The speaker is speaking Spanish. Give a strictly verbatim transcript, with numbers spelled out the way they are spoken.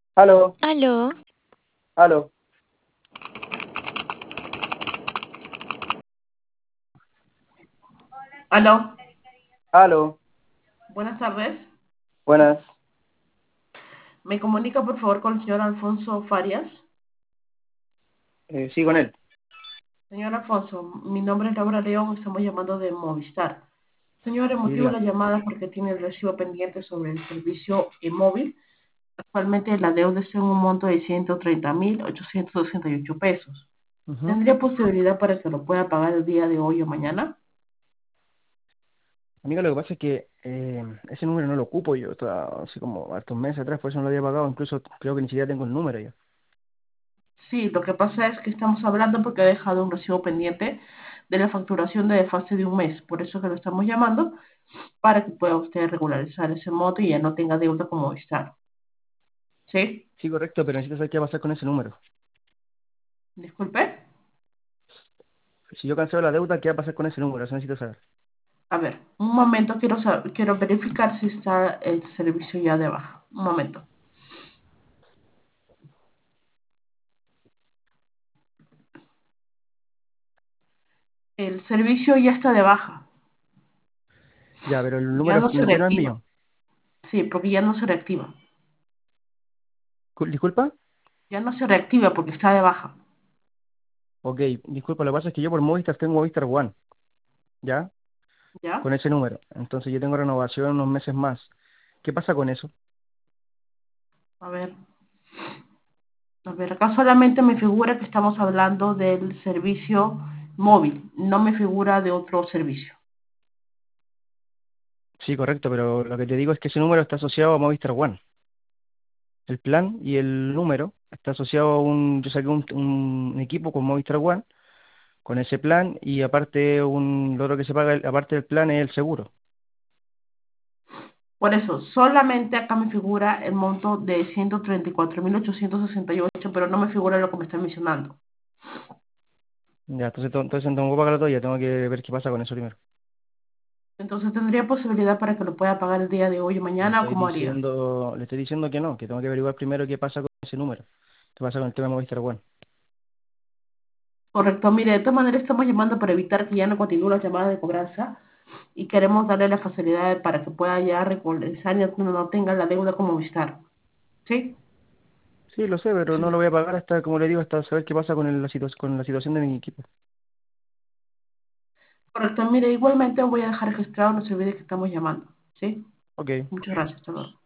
Aló, Aló, aló, Aló, aló, buenas tardes. buenas. ¿Me comunica por favor con el señor Alfonso Farias? Eh, sí, con él. Señor Alfonso, mi nombre es Laura León, estamos llamando de Movistar. Señor, el Sí, motivo de diga. la llamada es porque tiene el recibo pendiente sobre el servicio en móvil. Actualmente la deuda está en un monto de ciento treinta mil ochocientos sesenta y ocho pesos. Ujú. ¿Tendría posibilidad para que lo pueda pagar el día de hoy o mañana? Amiga, lo que pasa es que eh, ese número no lo ocupo yo, toda- así como hartos meses atrás, por eso no lo había pagado, incluso creo que ni siquiera tengo el número ya. Sí, lo que pasa es que estamos hablando porque ha dejado un recibo pendiente de la facturación de fase de un mes. Por eso que lo estamos llamando para que pueda usted regularizar ese monto y ya no tenga deuda como Movistar. ¿Sí? Sí, correcto, pero necesito saber qué va a pasar con ese número. Disculpe. Si yo cancelo la deuda, ¿qué va a pasar con ese número? Eso necesito saber. A ver, un momento, quiero, sab- quiero verificar si está el servicio ya de baja. Un momento. El servicio ya está de baja. Ya, pero el Ya número no se no, ya no es reactiva. mío. Sí, porque ya no se reactiva. Cu- ¿Disculpa? Ya no se reactiva porque está de baja. Ok, disculpa, lo que pasa es que yo por Movistar tengo Movistar One, ¿ya? ¿Ya? Con ese número. Entonces yo tengo renovación unos meses más. ¿Qué pasa con eso? A ver. A ver, acá solamente me figura que estamos hablando del servicio móvil. No me figura de otro servicio. Sí, correcto, pero lo que te digo es que ese número está asociado a Movistar One. El plan y el número está asociado a un, yo saqué un, un equipo con Movistar One, con ese plan, y aparte un, lo otro que se paga, el- aparte del plan es el seguro. Por eso, solamente acá me figura el monto de ciento treinta y cuatro mil ochocientos sesenta y ocho, pero no me figura lo que me están mencionando. Ya, entonces, to- entonces no tengo que pagarlo todo, ya tengo que ver qué pasa con eso primero. Entonces, ¿tendría posibilidad para que lo pueda pagar el día de hoy o Le mañana o estoy cómo haría? diciendo, le estoy diciendo que no, que tengo que averiguar primero qué pasa con ese número, qué pasa con el tema de Movistar One. Correcto, mire, de todas maneras estamos llamando para evitar que ya no continúe las llamadas de cobranza y queremos darle la facilidad para que pueda ya regularizar y no no tenga la deuda como Movistar. ¿Sí? Sí, lo sé, pero no lo voy a pagar hasta, como le digo, hasta saber qué pasa con el- la situa- con la situación de mi equipo. Correcto, mire, igualmente voy a dejar registrado, no se olvide que estamos llamando. ¿Sí? Ok. Muchas gracias, hasta luego.